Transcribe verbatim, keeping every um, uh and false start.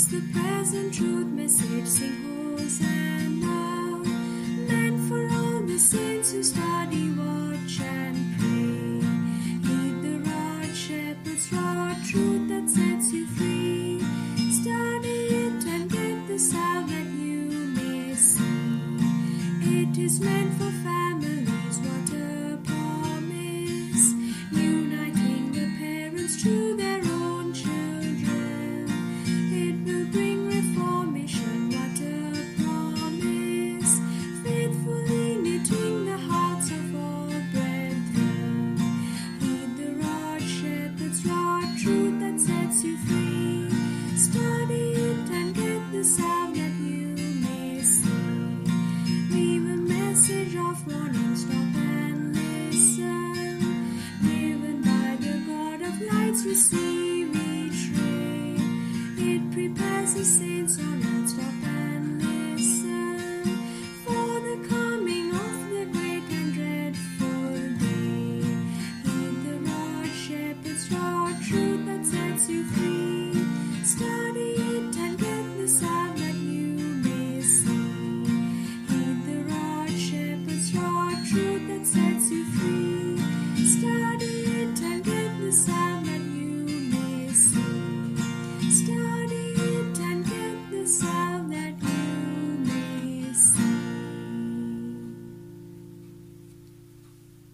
the present truth message, sing Hosanna, meant for all the saints who study, watch and pray. Heed the rod, shepherd's rod, truth that sets you free. Study it and get the salve that you may see. It is meant for families, what a promise, uniting the parents to their own children. It will bring reformation, what a promise, faithfully knitting the hearts of all brethren. Heed the rod, shepherd's rod, truth that sets you free. Study it and get the salve that you may see. Leave a message of warning, stop and listen, given by the God of lights, receive.